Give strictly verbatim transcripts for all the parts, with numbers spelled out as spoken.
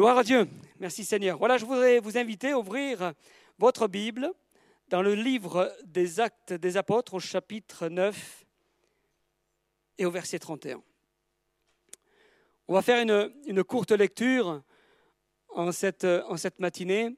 Gloire à Dieu. Merci Seigneur. Voilà, je voudrais vous inviter à ouvrir votre Bible dans le livre des Actes des Apôtres au chapitre neuf et au verset trente et un. On va faire une, une courte lecture en cette, en cette matinée.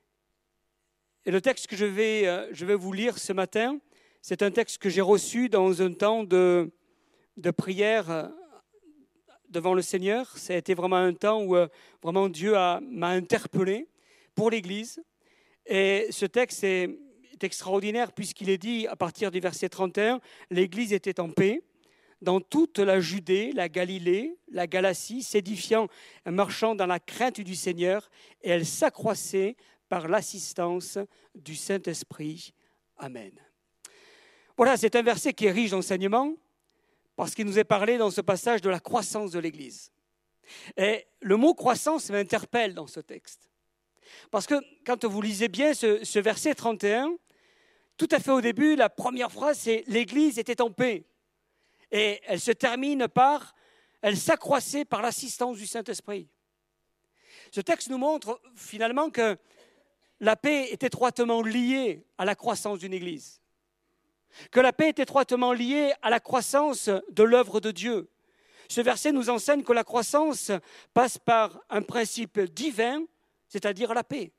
Et le texte que je vais, je vais vous lire ce matin, c'est un texte que j'ai reçu dans un temps de, de prière devant le Seigneur. Ça a été vraiment un temps où vraiment Dieu a, m'a interpellé pour l'Église. Et ce texte est, est extraordinaire puisqu'il est dit à partir du verset trente et un, l'Église était en paix dans toute la Judée, la Galilée, la Galatie, s'édifiant, marchant dans la crainte du Seigneur, et elle s'accroissait par l'assistance du Saint-Esprit. Amen. Voilà, c'est un verset qui est riche d'enseignements, parce qu'il nous est parlé dans ce passage de la croissance de l'Église. Et le mot croissance m'interpelle dans ce texte. Parce que quand vous lisez bien ce, ce verset trente et un, tout à fait au début, la première phrase, c'est « l'Église était en paix ». Et elle se termine par « elle s'accroissait par l'assistance du Saint-Esprit ». Ce texte nous montre finalement que la paix est étroitement liée à la croissance d'une Église. Que la paix est étroitement liée à la croissance de l'œuvre de Dieu. Ce verset nous enseigne que la croissance passe par un principe divin, c'est-à-dire la paix.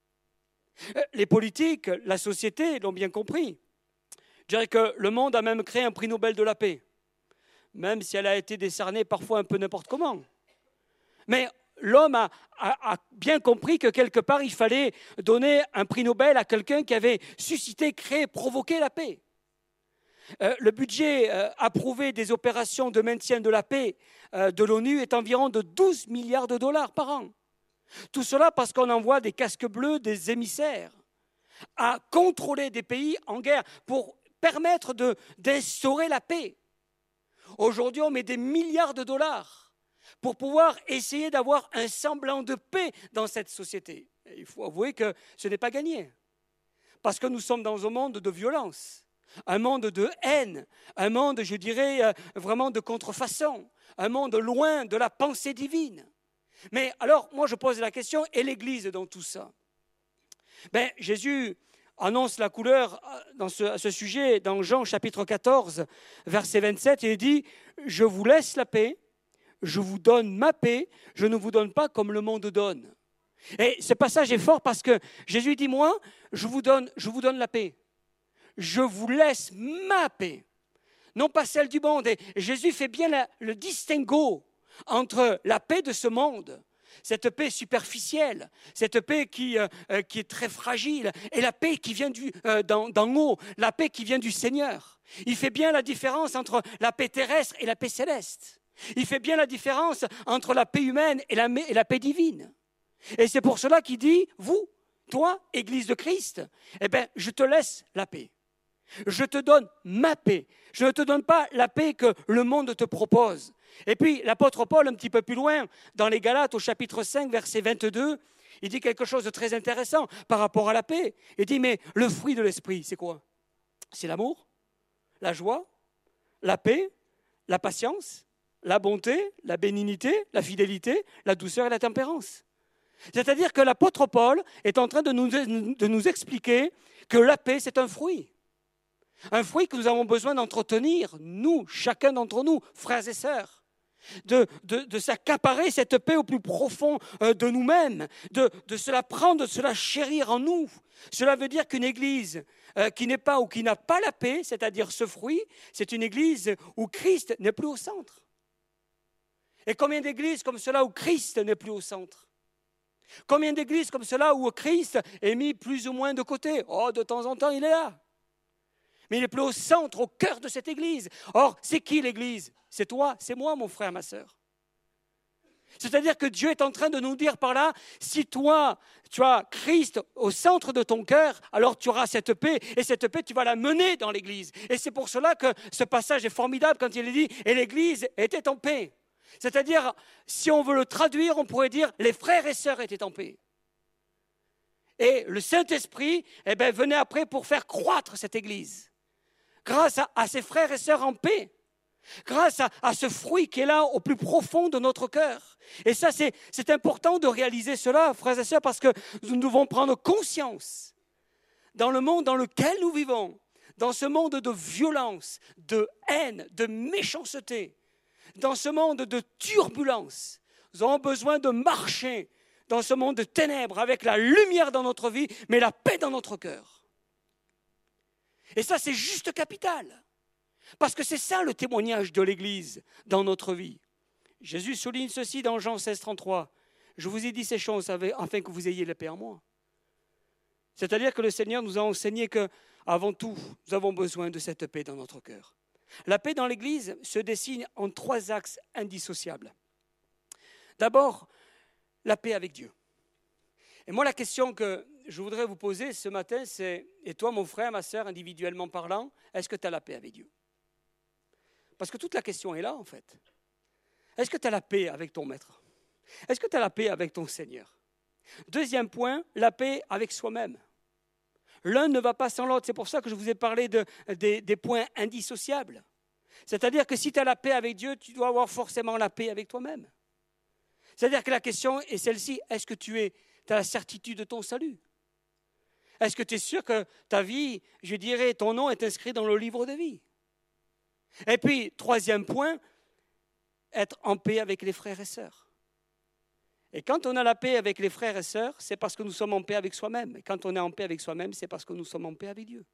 Les politiques, la société l'ont bien compris. Je dirais que le monde a même créé un prix Nobel de la paix, même si elle a été décernée parfois un peu n'importe comment. Mais l'homme a, a, a bien compris que quelque part, il fallait donner un prix Nobel à quelqu'un qui avait suscité, créé, provoqué la paix. Euh, le budget euh, approuvé des opérations de maintien de la paix euh, de l'ONU est environ de douze milliards de dollars par an. Tout cela parce qu'on envoie des casques bleus, des émissaires, à contrôler des pays en guerre pour permettre de, d'instaurer la paix. Aujourd'hui, on met des milliards de dollars pour pouvoir essayer d'avoir un semblant de paix dans cette société. Et il faut avouer que ce n'est pas gagné, parce que nous sommes dans un monde de violence. Un monde de haine, un monde, je dirais, vraiment de contrefaçon, un monde loin de la pensée divine. Mais alors, moi je pose la question, et l'Église dans tout ça? Ben, Jésus annonce la couleur dans ce, à ce sujet dans Jean chapitre quatorze, verset vingt-sept, il dit « Je vous laisse la paix, je vous donne ma paix, je ne vous donne pas comme le monde donne. » Et ce passage est fort parce que Jésus dit « Moi, je vous donne, je vous donne la paix. Je vous laisse ma paix, non pas celle du monde. » Et Jésus fait bien la, le distinguo entre la paix de ce monde, cette paix superficielle, cette paix qui, euh, qui est très fragile, et la paix qui vient du, euh, d'en, d'en haut, la paix qui vient du Seigneur. Il fait bien la différence entre la paix terrestre et la paix céleste. Il fait bien la différence entre la paix humaine et la, et la paix divine. Et c'est pour cela qu'il dit, vous, toi, Église de Christ, eh bien, je te laisse la paix. Je te donne ma paix. Je ne te donne pas la paix que le monde te propose. Et puis, l'apôtre Paul, un petit peu plus loin, dans les Galates, au chapitre cinq, verset vingt-deux, il dit quelque chose de très intéressant par rapport à la paix. Il dit, mais le fruit de l'esprit, c'est quoi? C'est l'amour, la joie, la paix, la patience, la bonté, la bénignité, la fidélité, la douceur et la tempérance. C'est-à-dire que l'apôtre Paul est en train de nous, de nous expliquer que la paix, c'est un fruit. Un fruit que nous avons besoin d'entretenir, nous, chacun d'entre nous, frères et sœurs. De, de, de s'accaparer cette paix au plus profond de nous-mêmes, de, de se la prendre, de se la chérir en nous. Cela veut dire qu'une église euh, qui n'est pas ou qui n'a pas la paix, c'est-à-dire ce fruit, c'est une église où Christ n'est plus au centre. Et combien d'églises comme cela où Christ n'est plus au centre? Combien d'églises comme cela où Christ est mis plus ou moins de côté? Oh, de temps en temps, il est là. Mais il n'est plus au centre, au cœur de cette église. Or, c'est qui l'église? C'est toi, c'est moi, mon frère, ma sœur. C'est-à-dire que Dieu est en train de nous dire par là, si toi, tu as Christ au centre de ton cœur, alors tu auras cette paix, et cette paix, tu vas la mener dans l'église. Et c'est pour cela que ce passage est formidable quand il est dit, et l'église était en paix. C'est-à-dire, si on veut le traduire, on pourrait dire, les frères et sœurs étaient en paix. Et le Saint-Esprit, eh bien, venait après pour faire croître cette église. Grâce à, à ses frères et sœurs en paix. grâce à, à ce fruit qui est là au plus profond de notre cœur. Et ça, c'est, c'est important de réaliser cela, frères et sœurs, parce que nous devons prendre conscience dans le monde dans lequel nous vivons, dans ce monde de violence, de haine, de méchanceté, dans ce monde de turbulence, nous avons besoin de marcher dans ce monde de ténèbres avec la lumière dans notre vie, mais la paix dans notre cœur. Et ça, c'est juste capital. Parce que c'est ça le témoignage de l'Église dans notre vie. Jésus souligne ceci dans Jean seize, trente-trois. Je vous ai dit ces choses afin que vous ayez la paix en moi. C'est-à-dire que le Seigneur nous a enseigné qu'avant tout, nous avons besoin de cette paix dans notre cœur. La paix dans l'Église se dessine en trois axes indissociables. D'abord, la paix avec Dieu. Et moi, la question que je voudrais vous poser ce matin, c'est, et toi, mon frère, ma sœur, individuellement parlant, est-ce que tu as la paix avec Dieu? Parce que toute la question est là, en fait. Est-ce que tu as la paix avec ton maître? Est-ce que tu as la paix avec ton Seigneur? Deuxième point, la paix avec soi-même. L'un ne va pas sans l'autre. C'est pour ça que je vous ai parlé de, des, des points indissociables. C'est-à-dire que si tu as la paix avec Dieu, tu dois avoir forcément la paix avec toi-même. C'est-à-dire que la question est celle-ci, est-ce que tu es, tu as la certitude de ton salut? Est-ce que tu es sûr que ta vie, je dirais, ton nom est inscrit dans le livre de vie? Et puis, troisième point, être en paix avec les frères et sœurs. Et quand on a la paix avec les frères et sœurs, c'est parce que nous sommes en paix avec soi-même. Et quand on est en paix avec soi-même, c'est parce que nous sommes en paix avec Dieu.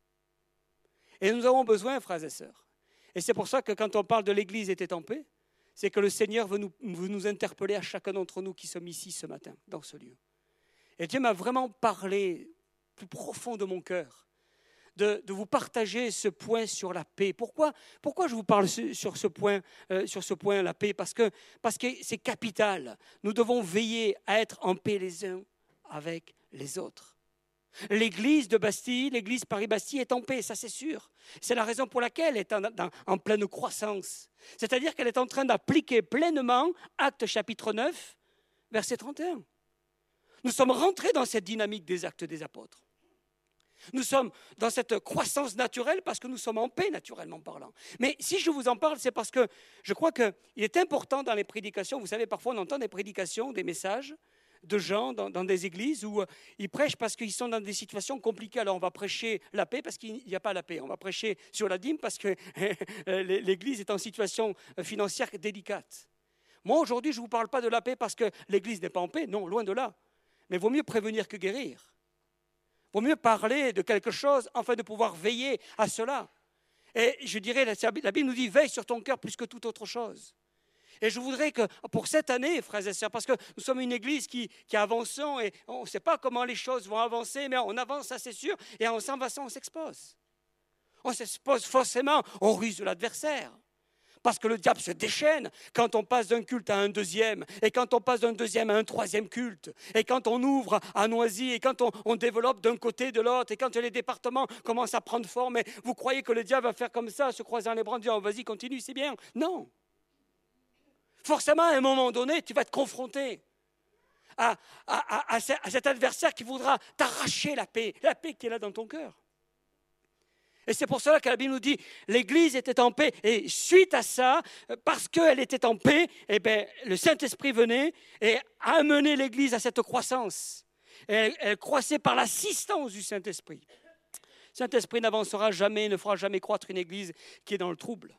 Et nous avons besoin, frères et sœurs. Et c'est pour ça que quand on parle de l'Église était en paix, c'est que le Seigneur veut nous, veut nous interpeller à chacun d'entre nous qui sommes ici ce matin, dans ce lieu. Et Dieu m'a vraiment parlé plus profond de mon cœur, de, de vous partager ce point sur la paix. Pourquoi, pourquoi je vous parle sur ce point, euh, sur ce point, la paix? Parce que, parce que c'est capital. Nous devons veiller à être en paix les uns avec les autres. L'église de Bastille, l'église Paris-Bastille est en paix, ça c'est sûr. C'est la raison pour laquelle elle est en, en, en pleine croissance. C'est-à-dire qu'elle est en train d'appliquer pleinement Actes chapitre neuf, verset trente et un. Nous sommes rentrés dans cette dynamique des actes des apôtres. Nous sommes dans cette croissance naturelle parce que nous sommes en paix naturellement parlant. Mais si je vous en parle, c'est parce que je crois qu'il est important dans les prédications, vous savez, parfois on entend des prédications, des messages de gens dans, dans des églises où euh, ils prêchent parce qu'ils sont dans des situations compliquées. Alors on va prêcher la paix parce qu'il n'y a pas la paix. On va prêcher sur la dîme parce que l'église est en situation financière délicate. Moi aujourd'hui, je ne vous parle pas de la paix parce que l'église n'est pas en paix. Non, loin de là. Mais il vaut mieux prévenir que guérir. Il vaut mieux parler de quelque chose afin de pouvoir veiller à cela. Et je dirais, la Bible nous dit, veille sur ton cœur plus que toute autre chose. Et je voudrais que pour cette année, frères et sœurs, parce que nous sommes une église qui, qui avance et on ne sait pas comment les choses vont avancer, mais on avance, ça c'est sûr, et en s'avançant, on s'expose. On s'expose forcément au ruse de l'adversaire. Parce que le diable se déchaîne quand on passe d'un culte à un deuxième, et quand on passe d'un deuxième à un troisième culte, et quand on ouvre à Noisy, et quand on, on développe d'un côté de l'autre, et quand les départements commencent à prendre forme, et vous croyez que le diable va faire comme ça, se croisant les bras, en disant, vas-y, continue, c'est bien. Non. Forcément, à un moment donné, tu vas te confronter à, à, à, à cet adversaire qui voudra t'arracher la paix, la paix qui est là dans ton cœur. Et c'est pour cela que la Bible nous dit, l'Église était en paix. Et suite à ça, parce qu'elle était en paix, eh bien, le Saint-Esprit venait et a amené l'Église à cette croissance. Et elle, elle croissait par l'assistance du Saint-Esprit. Le Saint-Esprit n'avancera jamais, ne fera jamais croître une Église qui est dans le trouble.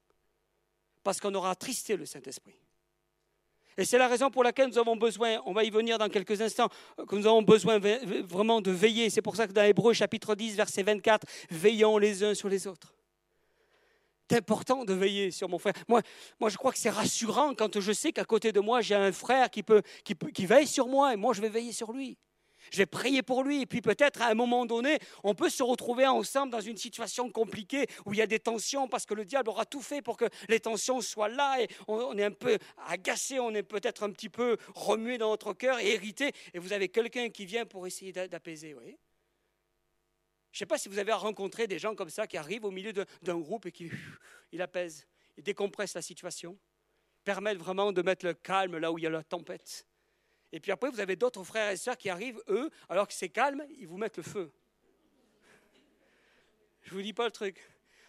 Parce qu'on aura attristé le Saint-Esprit. Et c'est la raison pour laquelle nous avons besoin, on va y venir dans quelques instants, que nous avons besoin vraiment de veiller. C'est pour ça que dans Hébreux chapitre dix, verset vingt-quatre, veillons les uns sur les autres. C'est important de veiller sur mon frère. Moi, moi, je crois que c'est rassurant quand je sais qu'à côté de moi, j'ai un frère qui, peut, qui, peut, qui veille sur moi et moi, je vais veiller sur lui. Je vais prier pour lui et puis peut-être à un moment donné, on peut se retrouver ensemble dans une situation compliquée où il y a des tensions parce que le diable aura tout fait pour que les tensions soient là et on est un peu agacé, on est peut-être un petit peu remué dans notre cœur et irrité et vous avez quelqu'un qui vient pour essayer d'apaiser, vous voyez ? Je ne sais pas si vous avez rencontré des gens comme ça qui arrivent au milieu de, d'un groupe et qui il apaise, il décompresse la situation, permettent vraiment de mettre le calme là où il y a la tempête. Et puis après, vous avez d'autres frères et sœurs qui arrivent, eux, alors que c'est calme, ils vous mettent le feu. Je ne vous dis pas le truc.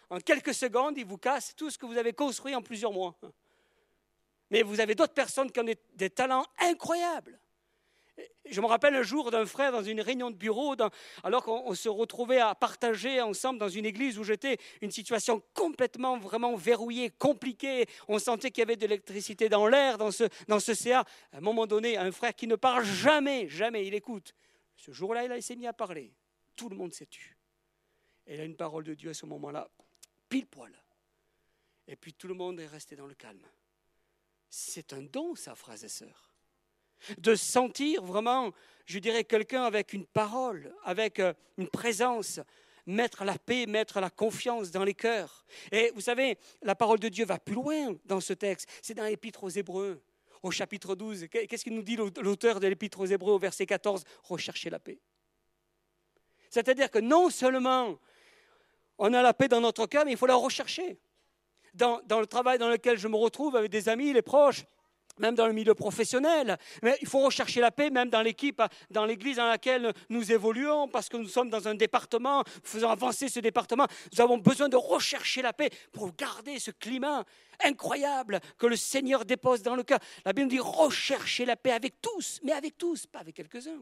en quelques secondes, il vous casse tout ce que vous avez construit en plusieurs mois. Mais vous avez d'autres personnes qui ont des, des talents incroyables. Je me rappelle un jour d'un frère dans une réunion de bureau, dans, alors qu'on on se retrouvait à partager ensemble dans une église où j'étais, une situation complètement vraiment verrouillée, compliquée. On sentait qu'il y avait de l'électricité dans l'air, dans ce, dans ce C A. À un moment donné, un frère qui ne parle jamais, jamais, il écoute. Ce jour-là, il s'est mis à parler. Tout le monde s'est tu. Et il a une parole de Dieu à ce moment-là, pile poil. Et puis tout le monde est resté dans le calme. C'est un don, ça, frères et sœurs. De sentir vraiment, je dirais, quelqu'un avec une parole, avec une présence, mettre la paix, mettre la confiance dans les cœurs. Et vous savez, la parole de Dieu va plus loin dans ce texte. C'est dans l'Épître aux Hébreux, au chapitre douze. Qu'est-ce qu'il nous dit l'auteur de l'Épître aux Hébreux au verset quatorze? Recherchez la paix. C'est-à-dire que non seulement on a la paix dans notre cœur, mais il faut la rechercher. Dans, dans le travail dans lequel je me retrouve avec des amis, les proches, même dans le milieu professionnel. Mais il faut rechercher la paix, même dans l'équipe, dans l'église dans laquelle nous évoluons, parce que nous sommes dans un département, faisons avancer ce département. Nous avons besoin de rechercher la paix pour garder ce climat incroyable que le Seigneur dépose dans le cœur. La Bible dit rechercher la paix avec tous, mais avec tous, pas avec quelques-uns.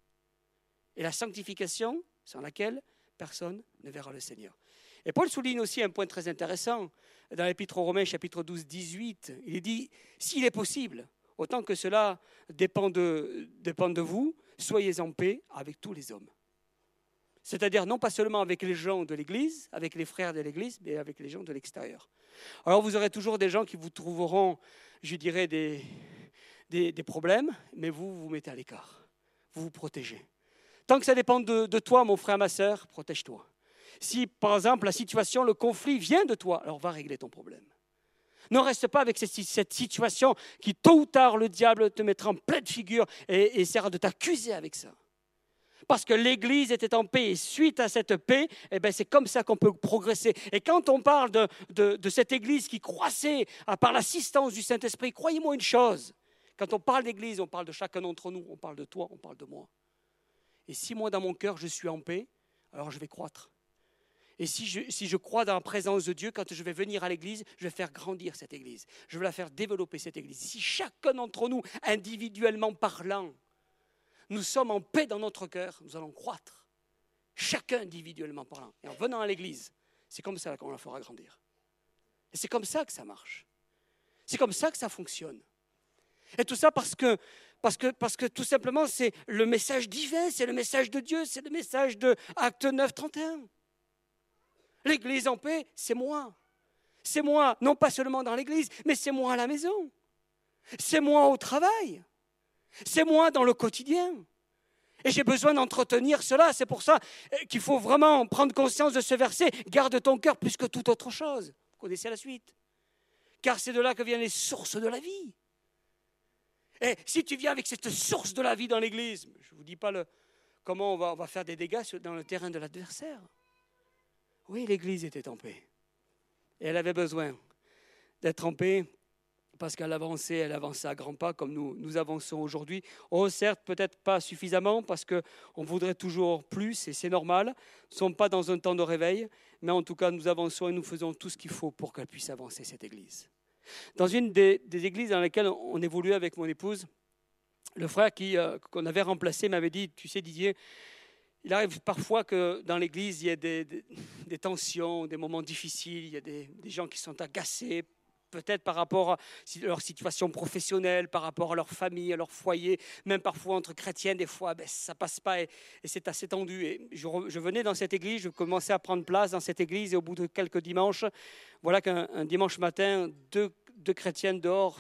Et la sanctification, sans laquelle personne ne verra le Seigneur. Et Paul souligne aussi un point très intéressant. Dans l'Épître aux Romains, chapitre douze, dix-huit, il est dit, s'il est possible, autant que cela dépend de, dépend de vous, soyez en paix avec tous les hommes. C'est-à-dire non pas seulement avec les gens de l'Église, avec les frères de l'Église, mais avec les gens de l'extérieur. Alors vous aurez toujours des gens qui vous trouveront, je dirais, des, des, des problèmes, mais vous, vous vous mettez à l'écart. Vous vous protégez. Tant que ça dépend de, de toi, mon frère, ma sœur, protège-toi. Si, par exemple, la situation, le conflit vient de toi, alors va régler ton problème. Ne reste pas avec cette, cette situation qui, tôt ou tard, le diable te mettra en pleine figure et, et essaiera de t'accuser avec ça. Parce que l'Église était en paix et suite à cette paix, eh ben, c'est comme ça qu'on peut progresser. Et quand on parle de, de, de cette Église qui croissait par l'assistance du Saint-Esprit, croyez-moi une chose, quand on parle d'Église, on parle de chacun d'entre nous, on parle de toi, on parle de moi. Et si moi, dans mon cœur, je suis en paix, alors je vais croître. Et si je, si je crois dans la présence de Dieu, quand je vais venir à l'église, je vais faire grandir cette église. Je vais la faire développer, cette église. Si chacun d'entre nous, individuellement parlant, nous sommes en paix dans notre cœur, nous allons croître. Chacun individuellement parlant. Et en venant à l'église, c'est comme ça qu'on la fera grandir. Et c'est comme ça que ça marche. C'est comme ça que ça fonctionne. Et tout ça parce que, parce que, parce que tout simplement, c'est le message divin, c'est le message de Dieu, c'est le message de Acte neuf, trente et un. L'église en paix, c'est moi. C'est moi, non pas seulement dans l'église, mais c'est moi à la maison. C'est moi au travail. C'est moi dans le quotidien. Et j'ai besoin d'entretenir cela. C'est pour ça qu'il faut vraiment prendre conscience de ce verset. Garde ton cœur plus que toute autre chose. Vous connaissez la suite. Car c'est de là que viennent les sources de la vie. Et si tu viens avec cette source de la vie dans l'église, je ne vous dis pas le, comment on va, on va faire des dégâts dans le terrain de l'adversaire. Oui, l'église était en paix. Et elle avait besoin d'être en paix parce qu'elle avançait, elle avançait à grands pas comme nous, nous avançons aujourd'hui. Oh, certes, peut-être pas suffisamment parce qu'on voudrait toujours plus et c'est normal. Nous ne sommes pas dans un temps de réveil, mais en tout cas, nous avançons et nous faisons tout ce qu'il faut pour qu'elle puisse avancer, cette église. Dans une des, des églises dans lesquelles on évoluait avec mon épouse, le frère qui, euh, qu'on avait remplacé m'avait dit, tu sais Didier, il arrive parfois que dans l'église, il y ait des, des, des tensions, des moments difficiles, il y a des, des gens qui sont agacés, peut-être par rapport à leur situation professionnelle, par rapport à leur famille, à leur foyer, même parfois entre chrétiens, des fois, ben, ça ne passe pas et, et c'est assez tendu. Et je, je venais dans cette église, je commençais à prendre place dans cette église et au bout de quelques dimanches, voilà qu'un un dimanche matin, deux, deux chrétiennes dehors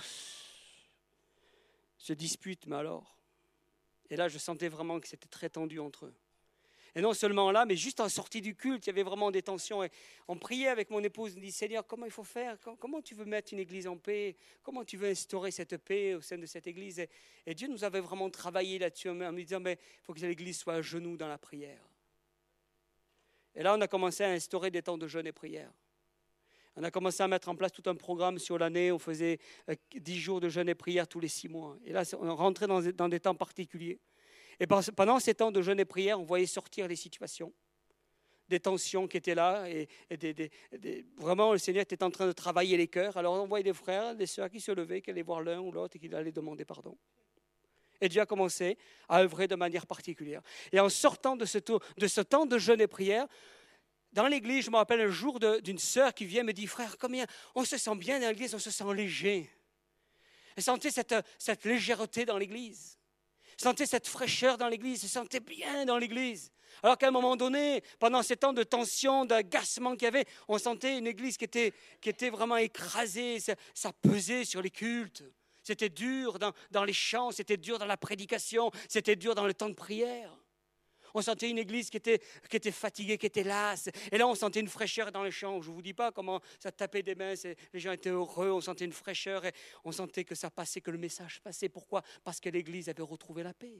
se disputent, mais alors. Et là, je sentais vraiment que c'était très tendu entre eux. Et non seulement là, mais juste en sortie du culte, il y avait vraiment des tensions. Et on priait avec mon épouse, on dit, Seigneur, comment il faut faire? Comment tu veux mettre une église en paix? Comment tu veux instaurer cette paix au sein de cette église? Et, et Dieu nous avait vraiment travaillé là-dessus en me disant, mais il faut que l'église soit à genoux dans la prière. Et là, on a commencé à instaurer des temps de jeûne et prière. On a commencé à mettre en place tout un programme sur l'année. On faisait dix jours de jeûne et prière tous les six mois. Et là, on rentrait dans, dans des temps particuliers. Et pendant ces temps de jeûne et prière, on voyait sortir les situations des tensions qui étaient là, et, et des, des, des, vraiment le Seigneur était en train de travailler les cœurs. Alors on voyait des frères, des sœurs qui se levaient, qui allaient voir l'un ou l'autre et qui allaient demander pardon. Et Dieu a commencé à œuvrer de manière particulière. Et en sortant de ce, tour, de ce temps de jeûne et prière, dans l'église, je me rappelle un jour de, d'une sœur qui vient me dit, frère, combien on se sent bien dans l'église, on se sent léger. Elle sentait cette, cette légèreté dans l'église. Elle sentait cette fraîcheur dans l'église, elle se sentait bien dans l'église. Alors qu'à un moment donné, pendant ces temps de tension, d'agacement qu'il y avait, on sentait une église qui était, qui était vraiment écrasée, ça, ça pesait sur les cultes. C'était dur dans, dans les chants, c'était dur dans la prédication, c'était dur dans le temps de prière. On sentait une église qui était, qui était fatiguée, qui était lasse. Et là, on sentait une fraîcheur dans les chants. Je ne vous dis pas comment ça tapait des mains, les gens étaient heureux, on sentait une fraîcheur et on sentait que ça passait, que le message passait. Pourquoi ? Parce que l'église avait retrouvé la paix.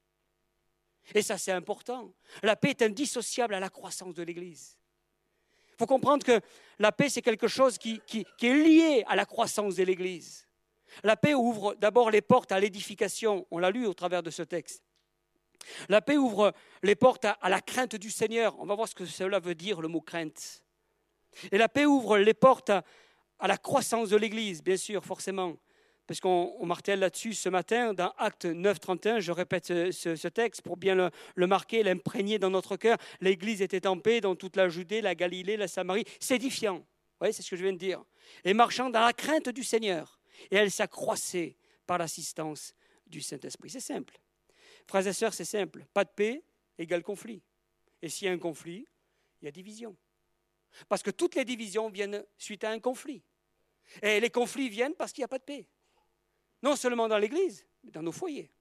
Et ça, c'est important. La paix est indissociable à la croissance de l'église. Il faut comprendre que la paix, c'est quelque chose qui, qui, qui est lié à la croissance de l'église. La paix ouvre d'abord les portes à l'édification. On l'a lu au travers de ce texte. La paix ouvre les portes à, à la crainte du Seigneur. On va voir ce que cela veut dire, le mot crainte. Et la paix ouvre les portes à, à la croissance de l'Église, bien sûr, forcément. Parce qu'on on martèle là-dessus ce matin, dans Actes neuf, trente et un, je répète ce, ce, ce texte pour bien le, le marquer, l'imprégner dans notre cœur. L'Église était en paix dans toute la Judée, la Galilée, la Samarie, s'édifiant. Vous voyez, c'est ce que je viens de dire. Et marchant dans la crainte du Seigneur. Et elle s'accroissait par l'assistance du Saint-Esprit. C'est simple. Frères et sœurs, c'est simple. Pas de paix égale conflit. Et s'il y a un conflit, il y a division. Parce que toutes les divisions viennent suite à un conflit. Et les conflits viennent parce qu'il n'y a pas de paix. Non seulement dans l'Église, mais dans nos foyers.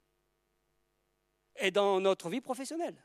Et dans notre vie professionnelle.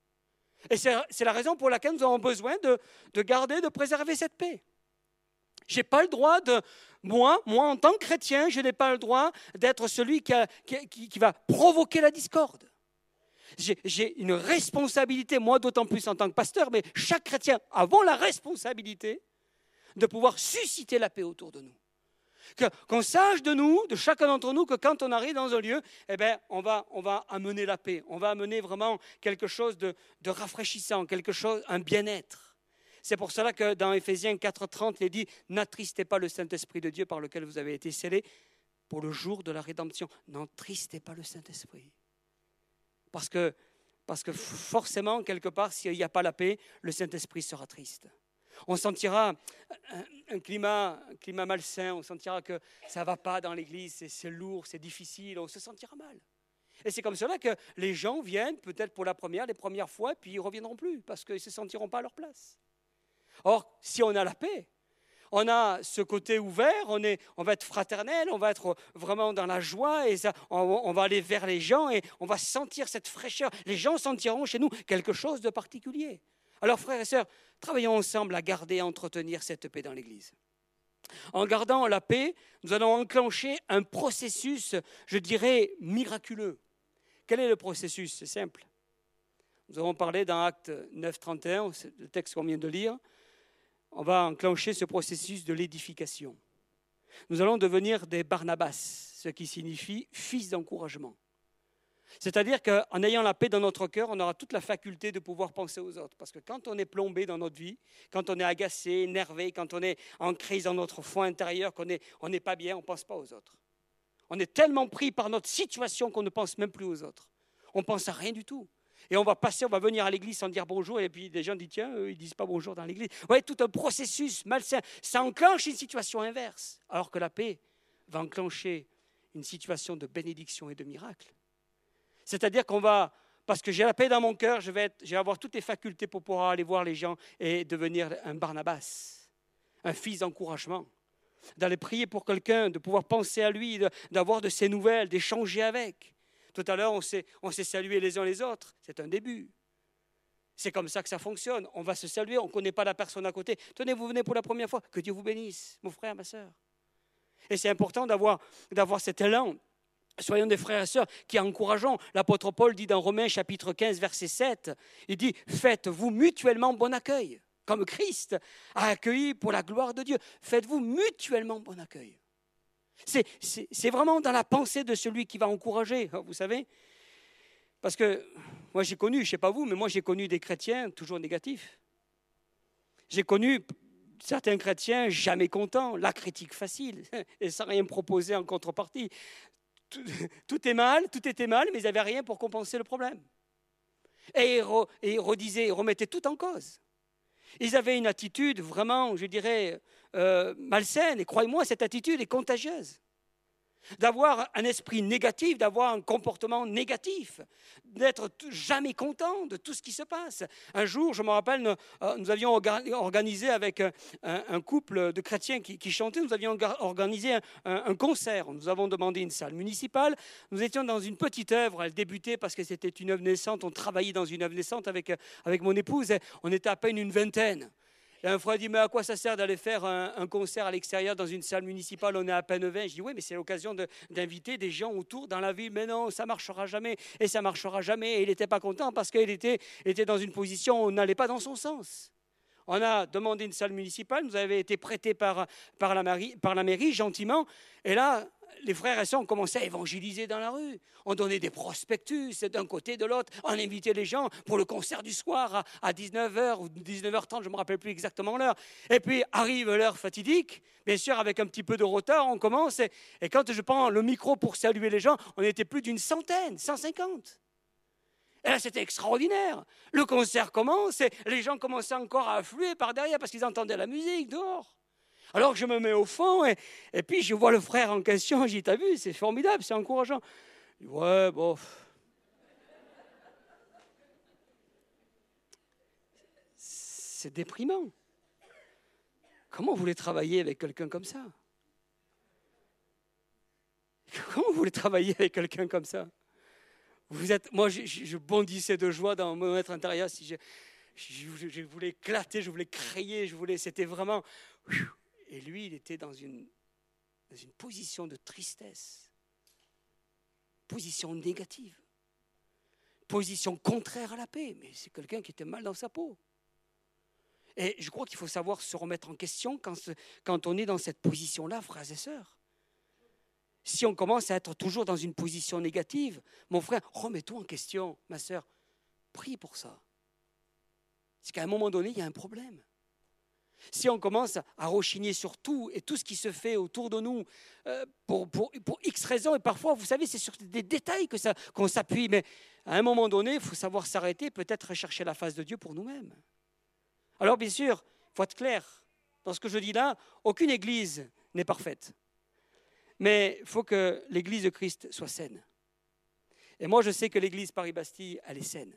Et c'est, c'est la raison pour laquelle nous avons besoin de, de garder, de préserver cette paix. Je n'ai pas le droit de, moi, moi en tant que chrétien, je n'ai pas le droit d'être celui qui, a, qui, qui, qui va provoquer la discorde. J'ai, j'ai une responsabilité, moi d'autant plus en tant que pasteur, mais chaque chrétien a la responsabilité de pouvoir susciter la paix autour de nous. Que, qu'on sache de nous, de chacun d'entre nous, que quand on arrive dans un lieu, eh ben, on va, on va amener la paix, on va amener vraiment quelque chose de, de rafraîchissant, quelque chose, un bien-être. C'est pour cela que dans Éphésiens quatre trente, il est dit « N'attristez pas le Saint-Esprit de Dieu par lequel vous avez été scellés pour le jour de la rédemption. » N'entristez pas le Saint-Esprit. Parce que, parce que forcément, quelque part, s'il n'y a pas la paix, le Saint-Esprit sera triste. On sentira un, un, climat, un climat malsain, on sentira que ça ne va pas dans l'église, c'est, c'est lourd, c'est difficile, on se sentira mal. Et c'est comme cela que les gens viennent, peut-être pour la première, les premières fois, puis ils ne reviendront plus, parce qu'ils ne se sentiront pas à leur place. Or, si on a la paix, on a ce côté ouvert, on, est, on va être fraternel, on va être vraiment dans la joie, et ça, on, on va aller vers les gens et on va sentir cette fraîcheur. Les gens sentiront chez nous quelque chose de particulier. Alors, frères et sœurs, travaillons ensemble à garder et à entretenir cette paix dans l'Église. En gardant la paix, nous allons enclencher un processus, je dirais, miraculeux. Quel est le processus ? C'est simple. Nous avons parlé dans Actes neuf trente et un, c'est le texte qu'on vient de lire. On va enclencher ce processus de l'édification. Nous allons devenir des Barnabas, ce qui signifie fils d'encouragement. C'est-à-dire qu'en ayant la paix dans notre cœur, on aura toute la faculté de pouvoir penser aux autres. Parce que quand on est plombé dans notre vie, quand on est agacé, énervé, quand on est en crise dans notre foi intérieure, qu'on est, on n'est pas bien, on ne pense pas aux autres. On est tellement pris par notre situation qu'on ne pense même plus aux autres. On ne pense à rien du tout. Et on va passer, on va venir à l'église sans dire bonjour, et puis des gens disent, tiens, eux, ils ne disent pas bonjour dans l'église. Vous voyez, tout un processus malsain. Ça enclenche une situation inverse, alors que la paix va enclencher une situation de bénédiction et de miracle. C'est-à-dire qu'on va, parce que j'ai la paix dans mon cœur, je vais, être, je vais avoir toutes les facultés pour pouvoir aller voir les gens et devenir un Barnabas, un fils d'encouragement. D'aller prier pour quelqu'un, de pouvoir penser à lui, de, d'avoir de ses nouvelles, d'échanger avec. Tout à l'heure, on s'est, on s'est salué les uns les autres. C'est un début. C'est comme ça que ça fonctionne. On va se saluer, on ne connaît pas la personne à côté. Tenez, vous venez pour la première fois. Que Dieu vous bénisse, mon frère, ma sœur. Et c'est important d'avoir, d'avoir cet élan. Soyons des frères et sœurs qui encourageons. L'apôtre Paul dit dans Romains chapitre quinze, verset sept, il dit « Faites-vous mutuellement bon accueil, comme Christ a accueilli pour la gloire de Dieu. Faites-vous mutuellement bon accueil. » C'est, c'est, c'est vraiment dans la pensée de celui qui va encourager, vous savez. Parce que moi j'ai connu, je ne sais pas vous, mais moi j'ai connu des chrétiens toujours négatifs. J'ai connu certains chrétiens jamais contents, la critique facile, et sans rien proposer en contrepartie. Tout, tout est mal, tout était mal, mais ils n'avaient rien pour compenser le problème. Et ils, re, et ils redisaient, ils remettaient tout en cause. Ils avaient une attitude vraiment, je dirais, euh, malsaine. Et croyez-moi, cette attitude est contagieuse. D'avoir un esprit négatif, d'avoir un comportement négatif, d'être jamais content de tout ce qui se passe. Un jour, je me rappelle, nous, nous avions organisé avec un, un couple de chrétiens qui, qui chantaient, nous avions organisé un, un, un concert. Nous avons demandé une salle municipale. Nous étions dans une petite œuvre. Elle débutait parce que c'était une œuvre naissante. On travaillait dans une œuvre naissante avec, avec mon épouse. On était à peine une vingtaine. Et un frère dit, mais à quoi ça sert d'aller faire un, un concert à l'extérieur dans une salle municipale, on est à peine vingt. Je dis, oui, mais c'est l'occasion de, d'inviter des gens autour dans la ville. Mais non, ça ne marchera jamais, et ça ne marchera jamais. Et il n'était pas content parce qu'il était, était dans une position où on n'allait pas dans son sens. On a demandé une salle municipale, nous avait été prêtée par, par, la mairie, par la mairie, gentiment. Et là, les frères et sœurs ont commencé à évangéliser dans la rue. On donnait des prospectus d'un côté de l'autre. On invitait les gens pour le concert du soir à, à dix-neuf heures ou dix-neuf heures trente, je ne me rappelle plus exactement l'heure. Et puis arrive l'heure fatidique. Bien sûr, avec un petit peu de retard, on commence. Et, et quand je prends le micro pour saluer les gens, on était plus d'une centaine, cent cinquante. Et là, c'était extraordinaire. Le concert commence et les gens commençaient encore à affluer par derrière parce qu'ils entendaient la musique dehors. Alors que je me mets au fond et, et puis je vois le frère en question. J'ai dit, t'as vu, c'est formidable, c'est encourageant. Je dis, ouais, bon. C'est déprimant. Comment vous voulez travailler avec quelqu'un comme ça? Comment vous voulez travailler avec quelqu'un comme ça? Vous êtes, moi, je, je bondissais de joie dans mon être intérieur. Si je, je, je voulais éclater, je voulais crier, je voulais, c'était vraiment... Et lui, il était dans une, dans une position de tristesse, position négative, position contraire à la paix. Mais c'est quelqu'un qui était mal dans sa peau. Et je crois qu'il faut savoir se remettre en question quand, quand on est dans cette position-là, frères et sœurs. Si on commence à être toujours dans une position négative, mon frère, remets-toi en question, ma sœur, prie pour ça. Parce qu'à un moment donné, il y a un problème. Si on commence à rechigner sur tout et tout ce qui se fait autour de nous euh, pour, pour, pour X raisons, et parfois, vous savez, c'est sur des détails que ça, qu'on s'appuie, mais à un moment donné, il faut savoir s'arrêter, peut-être rechercher la face de Dieu pour nous-mêmes. Alors, bien sûr, il faut être clair. Dans ce que je dis là, aucune église n'est parfaite. Mais il faut que l'église de Christ soit saine. Et moi, je sais que l'église Paris-Bastille, elle est saine.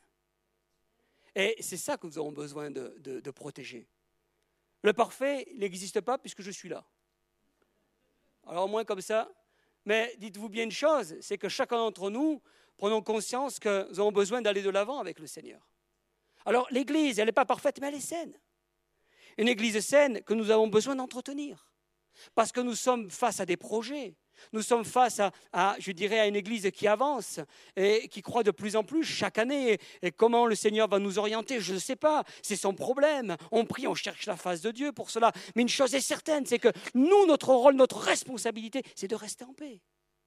Et c'est ça que nous avons besoin de, de, de protéger. Le parfait, il n'existe pas puisque je suis là. Alors au moins comme ça. Mais dites-vous bien une chose, c'est que chacun d'entre nous, prenons conscience que nous avons besoin d'aller de l'avant avec le Seigneur. Alors l'église, elle n'est pas parfaite, mais elle est saine. Une église saine que nous avons besoin d'entretenir. Parce que nous sommes face à des projets. Nous sommes face à, à, je dirais, à une église qui avance et qui croît de plus en plus chaque année. Et, et comment le Seigneur va nous orienter, je ne sais pas. C'est son problème. On prie, on cherche la face de Dieu pour cela. Mais une chose est certaine, c'est que nous, notre rôle, notre responsabilité, c'est de rester en paix.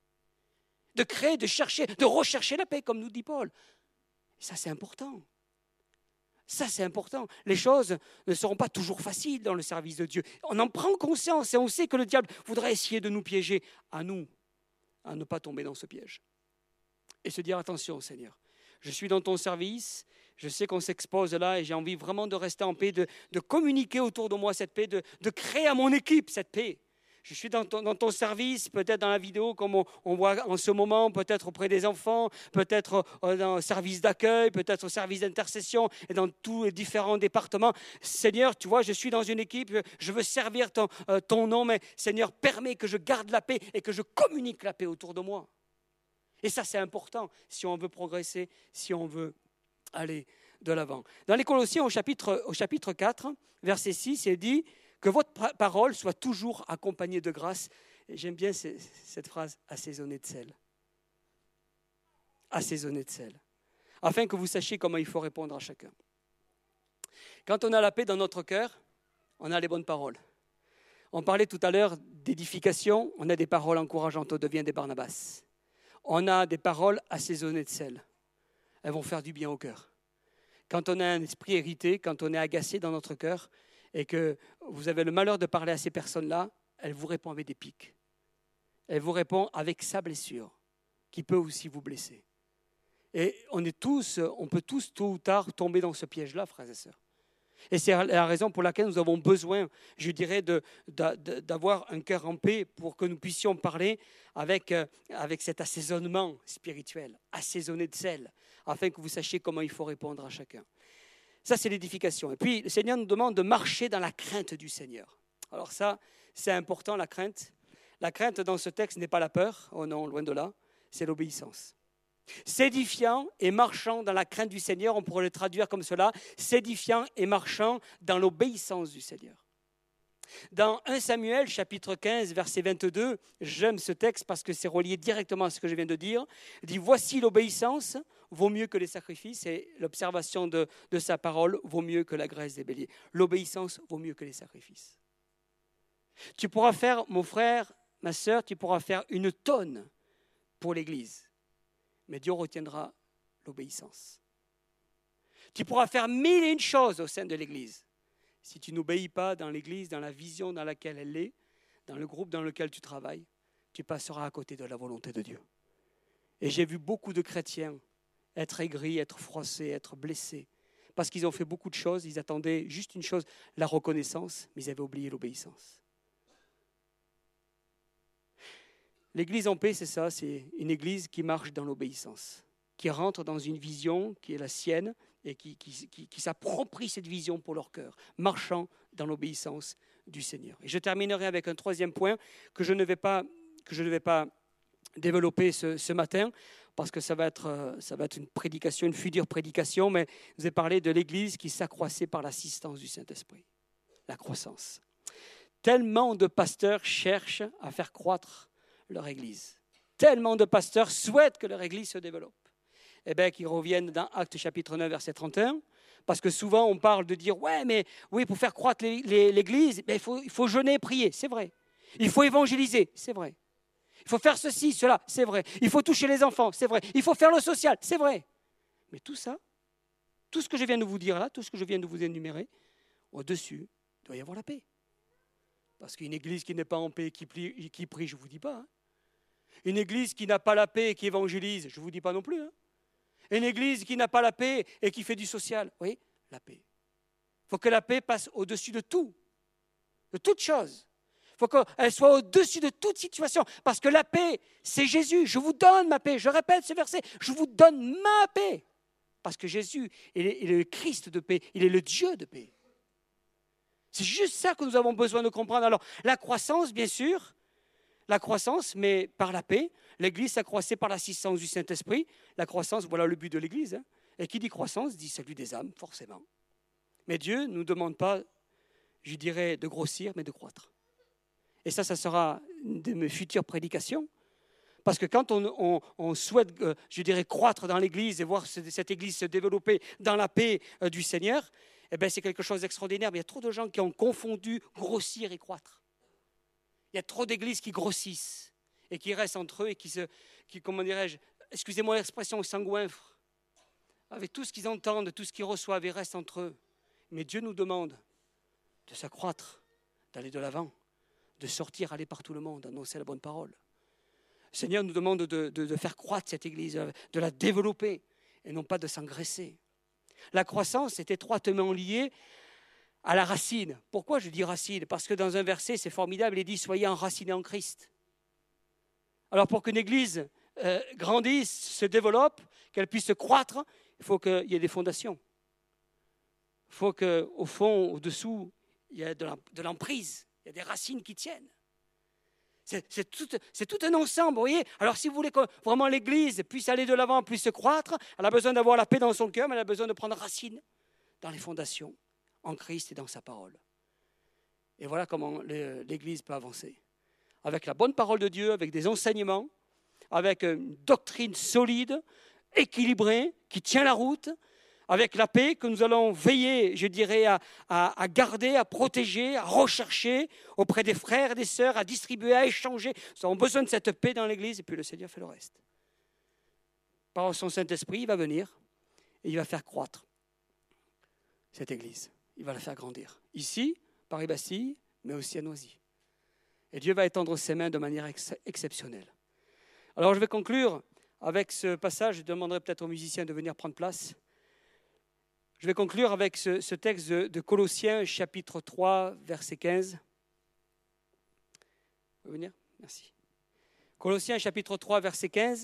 De créer, de chercher, de rechercher la paix, comme nous dit Paul. Et ça, c'est important. Ça, c'est important. Les choses ne seront pas toujours faciles dans le service de Dieu. On en prend conscience et on sait que le diable voudrait essayer de nous piéger. À nous, à ne pas tomber dans ce piège. Et se dire, attention Seigneur, je suis dans ton service, je sais qu'on s'expose là et j'ai envie vraiment de rester en paix, de, de communiquer autour de moi cette paix, de, de créer à mon équipe cette paix. Je suis dans ton, dans ton service, peut-être dans la vidéo comme on, on voit en ce moment, peut-être auprès des enfants, peut-être dans le service d'accueil, peut-être au service d'intercession et dans tous les différents départements. Seigneur, tu vois, je suis dans une équipe, je veux servir ton, euh, ton nom, mais Seigneur, permets que je garde la paix et que je communique la paix autour de moi. Et ça, c'est important si on veut progresser, si on veut aller de l'avant. Dans les Colossiens, au chapitre, au chapitre quatre, verset six, il dit que votre parole soit toujours accompagnée de grâce. Et j'aime bien cette phrase, assaisonnée de sel. Assaisonnée de sel. Afin que vous sachiez comment il faut répondre à chacun. Quand on a la paix dans notre cœur, on a les bonnes paroles. On parlait tout à l'heure d'édification, on a des paroles encourageantes, on devient des Barnabas. On a des paroles assaisonnées de sel. Elles vont faire du bien au cœur. Quand on a un esprit irrité, quand on est agacé dans notre cœur, et que vous avez le malheur de parler à ces personnes-là, elles vous répondent avec des pics. Elles vous répondent avec sa blessure, qui peut aussi vous blesser. Et on est tous, on peut tous tôt ou tard tomber dans ce piège-là, frères et sœurs. Et c'est la raison pour laquelle nous avons besoin, je dirais, de, de, d'avoir un cœur en paix pour que nous puissions parler avec, avec cet assaisonnement spirituel, assaisonné de sel, afin que vous sachiez comment il faut répondre à chacun. Ça, c'est l'édification. Et puis, le Seigneur nous demande de marcher dans la crainte du Seigneur. Alors ça, c'est important, la crainte. La crainte dans ce texte n'est pas la peur, oh non, loin de là, c'est l'obéissance. S'édifiant et marchant dans la crainte du Seigneur, on pourrait le traduire comme cela, s'édifiant et marchant dans l'obéissance du Seigneur. Dans premier Samuel, chapitre quinze, verset vingt-deux, j'aime ce texte parce que c'est relié directement à ce que je viens de dire, il dit « Voici l'obéissance vaut mieux que les sacrifices et l'observation de, de sa parole vaut mieux que la graisse des béliers. » L'obéissance vaut mieux que les sacrifices. Tu pourras faire, mon frère, ma sœur, tu pourras faire une tonne pour l'Église. Mais Dieu retiendra l'obéissance. Tu pourras faire mille et une choses au sein de l'Église. Si tu n'obéis pas dans l'Église, dans la vision dans laquelle elle est, dans le groupe dans lequel tu travailles, tu passeras à côté de la volonté de Dieu. Et j'ai vu beaucoup de chrétiens être aigris, être froissés, être blessés, parce qu'ils ont fait beaucoup de choses, ils attendaient juste une chose, la reconnaissance, mais ils avaient oublié l'obéissance. L'Église en paix, c'est ça, c'est une Église qui marche dans l'obéissance, qui rentre dans une vision qui est la sienne et qui, qui, qui, qui s'approprie cette vision pour leur cœur, marchant dans l'obéissance du Seigneur. Et je terminerai avec un troisième point que je ne vais pas, que je ne vais pas développer ce, ce matin, parce que ça va, être, ça va être une prédication, une future prédication, mais je vous ai parlé de l'Église qui s'accroissait par l'assistance du Saint-Esprit, la croissance. Tellement de pasteurs cherchent à faire croître leur Église. Tellement de pasteurs souhaitent que leur Église se développe. Eh bien, qu'ils reviennent dans Actes chapitre neuf, verset trente et un, parce que souvent on parle de dire, ouais, mais oui, pour faire croître l'Église, il faut, il faut jeûner et prier, c'est vrai. Il faut évangéliser, c'est vrai. Il faut faire ceci, cela, c'est vrai. Il faut toucher les enfants, c'est vrai. Il faut faire le social, c'est vrai. Mais tout ça, tout ce que je viens de vous dire là, tout ce que je viens de vous énumérer, au-dessus, il doit y avoir la paix. Parce qu'une Église qui n'est pas en paix, qui prie, qui prie je ne vous dis pas, hein. Une Église qui n'a pas la paix et qui évangélise, je ne vous dis pas non plus. Hein. Une Église qui n'a pas la paix et qui fait du social, oui, la paix. Il faut que la paix passe au-dessus de tout, de toute chose. Il faut qu'elle soit au-dessus de toute situation. Parce que la paix, c'est Jésus. Je vous donne ma paix. Je répète ce verset. Je vous donne ma paix. Parce que Jésus, il est, il est le Christ de paix. Il est le Dieu de paix. C'est juste ça que nous avons besoin de comprendre. Alors, la croissance, bien sûr, la croissance, mais par la paix. L'Église s'accroissait par l'assistance du Saint-Esprit. La croissance, voilà le but de l'Église. Hein. Et qui dit croissance, dit salut des âmes, forcément. Mais Dieu ne nous demande pas, je dirais, de grossir, mais de croître. Et ça, ça sera une de mes futures prédications. Parce que quand on, on, on souhaite, euh, je dirais, croître dans l'Église et voir cette Église se développer dans la paix euh, du Seigneur, eh bien, c'est quelque chose d'extraordinaire. Mais il y a trop de gens qui ont confondu grossir et croître. Il y a trop d'églises qui grossissent et qui restent entre eux et qui se, qui, comment dirais-je, excusez-moi l'expression, s'engouinfrent avec tout ce qu'ils entendent, tout ce qu'ils reçoivent et restent entre eux. Mais Dieu nous demande de s'accroître, d'aller de l'avant, de sortir, aller par tout le monde, annoncer la bonne parole. Le Seigneur nous demande de, de, de faire croître cette église, de la développer et non pas de s'engraisser. La croissance est étroitement liée à la racine. Pourquoi je dis racine ? Parce que dans un verset, c'est formidable, il dit « Soyez enracinés en Christ ». Alors pour qu'une église euh, grandisse, se développe, qu'elle puisse croître, il faut qu'il y ait des fondations. Il faut qu'au fond, au-dessous, il y ait de l'emprise, il y a des racines qui tiennent. C'est, c'est, tout, c'est tout un ensemble, vous voyez. Alors si vous voulez que vraiment l'église puisse aller de l'avant, puisse croître, elle a besoin d'avoir la paix dans son cœur, mais elle a besoin de prendre racine dans les fondations, en Christ et dans sa parole. Et voilà comment l'Église peut avancer. Avec la bonne parole de Dieu, avec des enseignements, avec une doctrine solide, équilibrée, qui tient la route, avec la paix que nous allons veiller, je dirais, à, à, à garder, à protéger, à rechercher auprès des frères et des sœurs, à distribuer, à échanger. Nous avons besoin de cette paix dans l'Église et puis le Seigneur fait le reste. Par son Saint-Esprit, il va venir et il va faire croître cette Église. il va la faire grandir. Ici, Paris-Bastille, mais aussi à Noisy. Et Dieu va étendre ses mains de manière ex- exceptionnelle. Alors je vais conclure avec ce passage. Je demanderai peut-être aux musiciens de venir prendre place. Je vais conclure avec ce, ce texte de, de Colossiens, chapitre trois, verset quinze. Vous pouvez venir ? Merci. Colossiens, chapitre trois, verset quinze.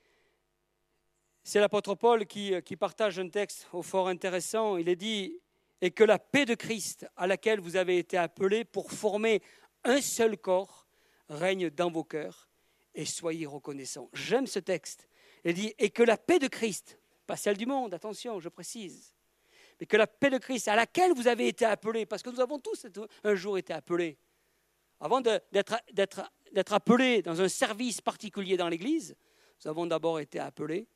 C'est l'apôtre Paul qui, qui partage un texte au fort intéressant. Il est dit « Et que la paix de Christ, à laquelle vous avez été appelés pour former un seul corps, règne dans vos cœurs, et soyez reconnaissants. » J'aime ce texte. Il dit « Et que la paix de Christ, pas celle du monde, attention, je précise, mais que la paix de Christ, à laquelle vous avez été appelés, parce que nous avons tous un jour été appelés, avant de, d'être, d'être, d'être appelés dans un service particulier dans l'Église, nous avons d'abord été appelés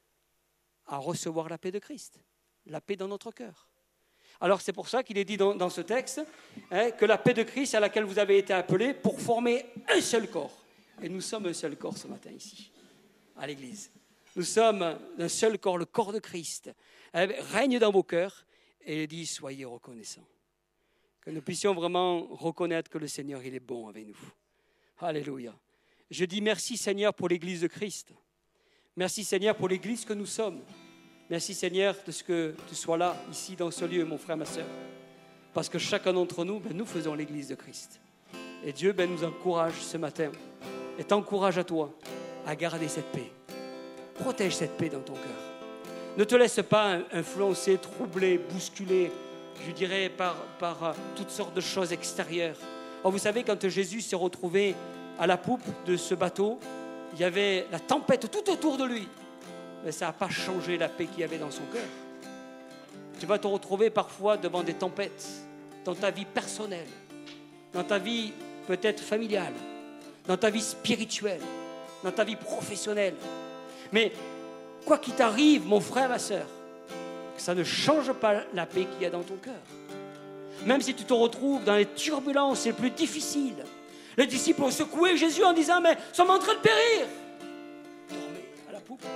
à recevoir la paix de Christ, la paix dans notre cœur. Alors c'est pour ça qu'il est dit dans, dans ce texte hein, que la paix de Christ à laquelle vous avez été appelés pour former un seul corps. Et nous sommes un seul corps ce matin ici, à l'Église. Nous sommes un seul corps, le corps de Christ. Hein, règne dans vos cœurs et il dit soyez reconnaissants. Que nous puissions vraiment reconnaître que le Seigneur il est bon avec nous. Alléluia. Je dis merci Seigneur pour l'Église de Christ. Merci Seigneur pour l'Église que nous sommes. Merci Seigneur de ce que tu sois là, ici dans ce lieu, mon frère, ma soeur. Parce que chacun d'entre nous, ben, nous faisons l'Église de Christ. Et Dieu ben, nous encourage ce matin et t'encourage à toi à garder cette paix. Protège cette paix dans ton cœur. Ne te laisse pas influencer, troubler, bousculer, je dirais, par, par toutes sortes de choses extérieures. Or, vous savez, quand Jésus s'est retrouvé à la poupe de ce bateau, il y avait la tempête tout autour de lui. Mais ça n'a pas changé la paix qu'il y avait dans son cœur. Tu vas te retrouver parfois devant des tempêtes dans ta vie personnelle, dans ta vie peut-être familiale, dans ta vie spirituelle, dans ta vie professionnelle. Mais quoi qu'il t'arrive, mon frère, ma soeur, que ça ne change pas la paix qu'il y a dans ton cœur. Même si tu te retrouves dans les turbulences les plus difficiles, les disciples ont secoué Jésus en disant « Mais nous sommes en train de périr !» Dormez à la poupe.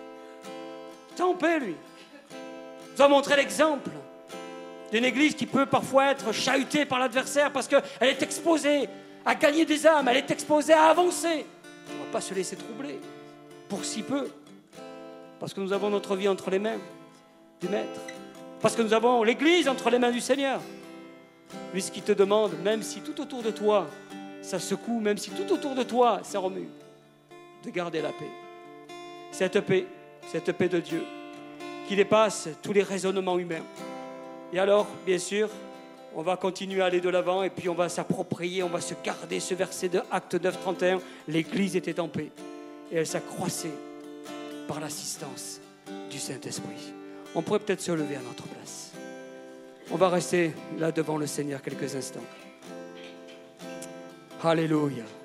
T'es en paix, lui. Il nous a montré l'exemple d'une église qui peut parfois être chahutée par l'adversaire parce qu'elle est exposée à gagner des âmes, elle est exposée à avancer. On ne va pas se laisser troubler pour si peu. Parce que nous avons notre vie entre les mains du Maître. Parce que nous avons l'église entre les mains du Seigneur. Lui, ce qu'il te demande, même si tout autour de toi, ça secoue, même si tout autour de toi, ça remue, de garder la paix. Cette paix, cette paix de Dieu, qui dépasse tous les raisonnements humains. Et alors, bien sûr, on va continuer à aller de l'avant et puis on va s'approprier, on va se garder ce verset de Acte neuf, trente et un. L'église était en paix et elle s'accroissait par l'assistance du Saint-Esprit. On pourrait peut-être se lever à notre place. On va rester là devant le Seigneur quelques instants. Alléluia.